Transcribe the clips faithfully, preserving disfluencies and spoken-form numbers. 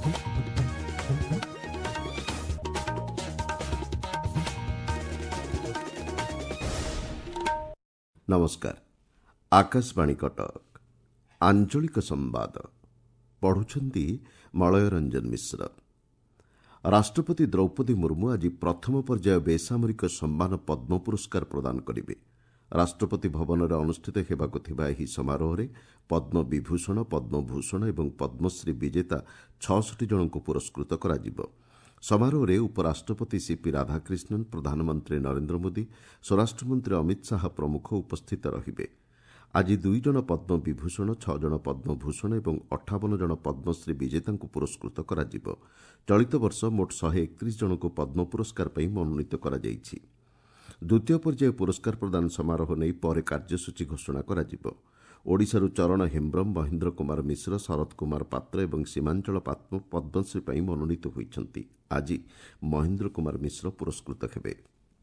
नमस्कार। आकाशवाणी कटक आंचलिक संवाद पढ़ुछंती मलय रंजन मिश्र। राष्ट्रपति द्रौपदी मुर्मू आज प्रथम पर्याय बेसामरिक सम्मान पद्म पुरस्कार प्रदान करेंगे। राष्ट्रपति भवन में अनुष्ठित हेबाकु थिबा एही समारोह रे पद्म विभूषण, पद्मभूषण और पद्मश्री विजेता छठी जन को पुरस्कृत करा जिवो। समारोह में उपराष्ट्रपति सीपी राधाकृष्णन, प्रधानमंत्री नरेंद्र मोदी, स्वराष्ट्रमंत्री अमित शाह प्रमुख उपस्थित रहिबे। आज दुई जन पद्म विभूषण, छह जन पद्मभूषण और अठावन जन पद्मश्री विजेता पुरस्कृत करा जिवो। चलित वर्ष मोट शहे एकतीस जन को पद्म पुरस्कार पर मनोनीत करा जायछि। द्वितीय पर्याय पुरस्कार प्रदान समारोह नहीं पर कार्यसूची घोषणा करा जिवो। ओडिशारू चरण हेम्ब्रम, महेन्द्र कुमार मिश्र, शरद कुमार पात्र और सीमांचल पात्र पद्मश्री पर मनोनीत होइछन्ति। आज महेन्द्र कुमार मिश्र पुरस्कृत हेबे।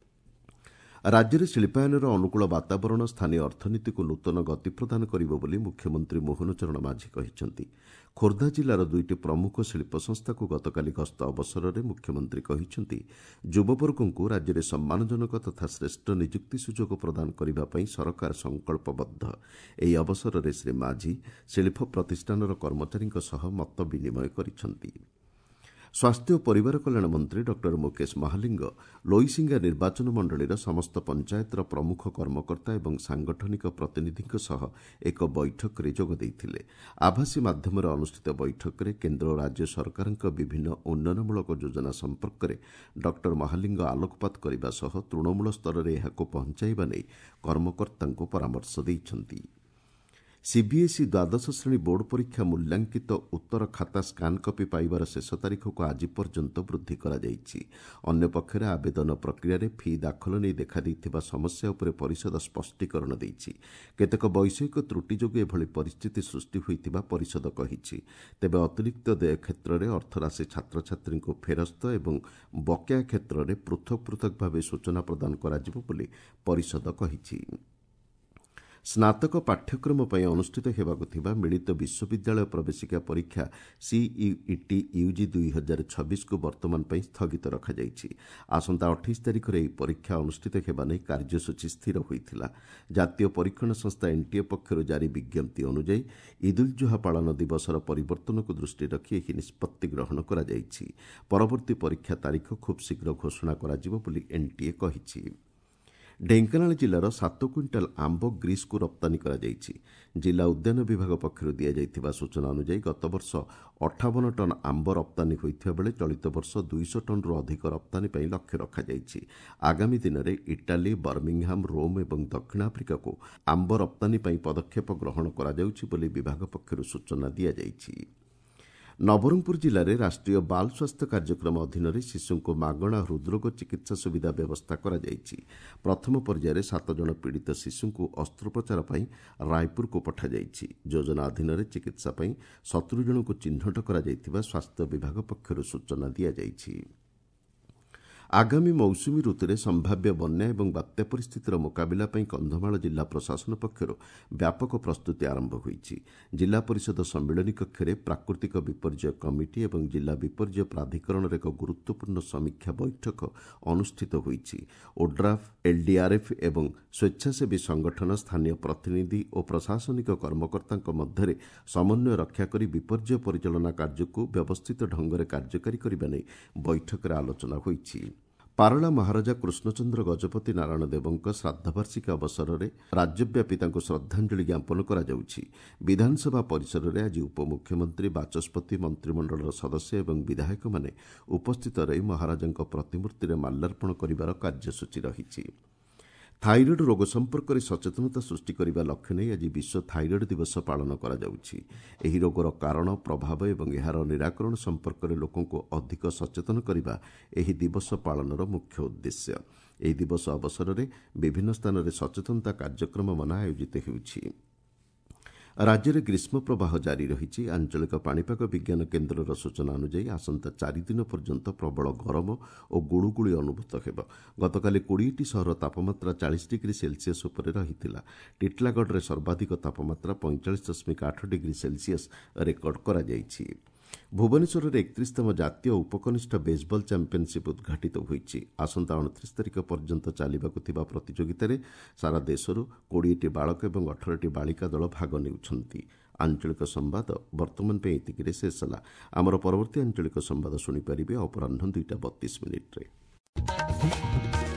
राज्य में शिल्पायनर अनुकूल वातावरण स्थानीय अर्थनीति को नूतन गति प्रदान करिबो बोली मुख्यमंत्री मोहन चरण माझी कहिसेंति। खोर्धा जिलार दुईटी प्रमुख शिल्प संस्था को गतकाली गस्त अवसर में मुख्यमंत्री कहिसेंति युववर्ग को राज्य में सम्मानजनक तथा श्रेष्ठ नियुक्ति सुजोग प्रदान करने पर सरकार संकल्पबद्ध। एही अवसर में श्री माझी शिल्प प्रतिष्ठानर कर्मचारी सह मत विनिमय करिसेंति। स्वास्थ्य और परिवार कल्याण मंत्री डॉक्टर मुकेश महालिंग लोईसिंगा निर्वाचन मंडलीर समस्त पंचायतर प्रमुख कर्मकर्ता और सांगठनिक प्रतिनिधि सह एक बैठक में जोग देइथिले। आभासी माध्यम अनुष्ठित बैठक में केन्द्र और राज्य सरकार विभिन्न उन्नयनमूलक योजना संपर्क में डॉक्टर महालिंग आलोकपात करने सह तृणमूल स्तर में यहां पहुंचाइबा नै कर्मकर्ता परामर्श दैछन्ति। सीबीएसई द्वादश श्रेणी बोर्ड परीक्षा मूल्यांकित उत्तर खाता स्कान कपी पाइबार शेष तारीख को आज पर्यंत वृद्धि करा जायछि। अन्य पक्षरे आवेदन प्रक्रिया फी दाखल नहीं देखा समस्या उपर परिषद स्पष्टीकरण देइछि। केतेक वैषयिक त्रुटि जोगे एभली परिस्थिति सृष्टि होइतिबा परिषद कहिछि। तेबे अतिरिक्त देय क्षेत्र में अर्थराशि छात्र छात्री को फेरस्त और बकेया क्षेत्र में पृथक पृथक भाव सूचना प्रदान कराजिबो बोली परिषद कहिछि। स्नातक पाठ्यक्रम पर अनुष्ठित हेबाकु थिबा मिलित विश्वविद्यालय प्रवेशिका परीक्षा सीयूईटी यूजी दुई हजार छब्बीस को वर्तमान पर स्थगित रखा जायछि। आसंता अट्ठाईस तारीख में परीक्षा अनुष्ठित हेबा नै कार्यसूची स्थिर होइथिला। जातीय परीक्षण संस्था एनटीए पक्षर जारी विज्ञप्ति अनुसार ईदुल जुहा पालन दिवसर परिवर्तन को दृष्टि रखी यह निष्पत्ति ग्रहण करा जायछि। परवर्ती परीक्षा तारीख खूब शीघ्र घोषणा करा जिवो बोली एनटीए कहिछि। ढेंकानाल जिलार सात क्विंटाल आंब ग्रीस को रप्तानी करा जायछि। जिला उद्यान विभाग पक्षर दि जाइथिबा सूचना अनुसार गत वर्ष अठावन टन आंब रप्तानी होइथिबा बेले चलित वर्ष दुईश टन रु अधिक रप्तानी पई लक्ष्य रखा जायछि। आगामी दिन में इटाली, बर्मिंगहाम, रोम और दक्षिण आफ्रिका को आंब रप्तानी पई पदक्षेप ग्रहण करा जाउछि बोली विभाग पक्षर सूचना दि जाइछि। नवरंगपुर जिले में राष्ट्रीय बाल स्वास्थ्य कार्यक्रम अधीन शिशु को मागणा हृदरोग चिकित्सा सुविधा व्यवस्था करा जायछि। प्रथम पर्यायर सात जन पीड़ित शिशु को अस्त्रोपचार पर रायपुर को पठा जायछि। योजना अधीन चिकित्सा पर सत्तर जन को चिन्हट करा जायथिबा स्वास्थ्य विभाग पक्षर सूचना दि जायछि। आगामी मौसुमी ऋतु में संभाव्य बन्या और बात्या परिस्थितिर मुकाबिला पर कंधमाल जिला प्रशासन पक्षर व्यापक प्रस्तुति आरंभ होइछि। जिला परिषद सम्मिलनी कक्ष में प्राकृतिक विपर्यय कमिटी और जिला विपर्यय प्राधिकरण एक गुरुत्वपूर्ण समीक्षा बैठक अनुष्ठित होइछि। ओड्राफ, एलडीआरएफ और स्वेच्छासेवी संगठन, स्थानीय प्रतिनिधि और प्रशासनिक कर्मकर्ता मध्य समन्वय रक्षा कर विपर्यय परिचालना कार्य को व्यवस्थित ढंग से कार्यकारी करने नहीं बैठक में आलोचना होइछि। पारला महाराजा कृष्णचंद्र गजपति नारायण देवଙ୍କ श्राद्धवार्षिकी अवसर में राज्यव्यापी श्रद्धांजलि ज्ञापन करा जाउछि। विधानसभा परिसर में आज उपमुख्यमंत्री, बाचस्पति, मंत्रिमंडल सदस्य और विधायक माने उपस्थित रही महाराजा प्रतिमूर्ति में माल्यार्पण करिबार कार्यसूची रहिछि। थाइरॉइड रोग संपर्क में सचेतनता सृष्टि करने लक्ष्य नहीं आज विश्व थाइरॉइड दिवस पालन करा जाउछि। एही रोगर कारण, प्रभाव और यार निराकरण संपर्क में लोकों को अधिक सचेतन करने एही दिवस पालनर मुख्य उद्देश्य। एही दिवस अवसर में विभिन्न स्थान में सचेतनता कार्यक्रम मान आयोजित होउछि। राज्य में ग्रीष्म प्रवाह जारी रही। आंचलिक पाणीपाग विज्ञान केन्द्र सूचना अनुसार आसंता चारि दिन पर्यंत प्रबल गरम और गुड़ुगुड़ी अनुभूत हेब। गतकाली कोड़ीटी सहर तापमात्रा चालीस डिग्री सेल्सियस उपर रही। टिटलागढ़ में सर्वाधिक तापमात्रा पैंतालीस दशमिक आठ डिग्री सेल्सियस रेकर्ड करा जायछि। ଭୁବନେଶ୍ୱରରେ ଏକତିରିଶତମ ଜାତୀୟ ଉପକନିଷ୍ଠ ବେସବଲ ଚାମ୍ପିୟନସିପ୍ ଉଦ୍ଘାଟିତ ହୋଇଛି। ଆସନ୍ତା ଅଣତିରିଶ ତାରିଖ ପର୍ଯ୍ୟନ୍ତ ଚାଲିବାକୁ ଥିବା ପ୍ରତିଯୋଗିତାରେ ସାରା ଦେଶରୁ କୋଡ଼ିଏଟି ବାଳକ ଏବଂ ଅଠରଟି ବାଳିକା ଦଳ ଭାଗ ନେଉଛନ୍ତି। ଆଞ୍ଚଳିକ ସମ୍ବାଦ ବର୍ତ୍ତମାନ ପାଇଁ ଏତିକିରେ ଶେଷ ହେଲା। ଆମର ପରବର୍ତ୍ତୀ ଆଞ୍ଚଳିକ ସମ୍ବାଦ ଶୁଣିପାରିବେ ଅପରାହ୍ନ ଦୁଇଟା ବତିଶ ମିନିଟ୍ରେ।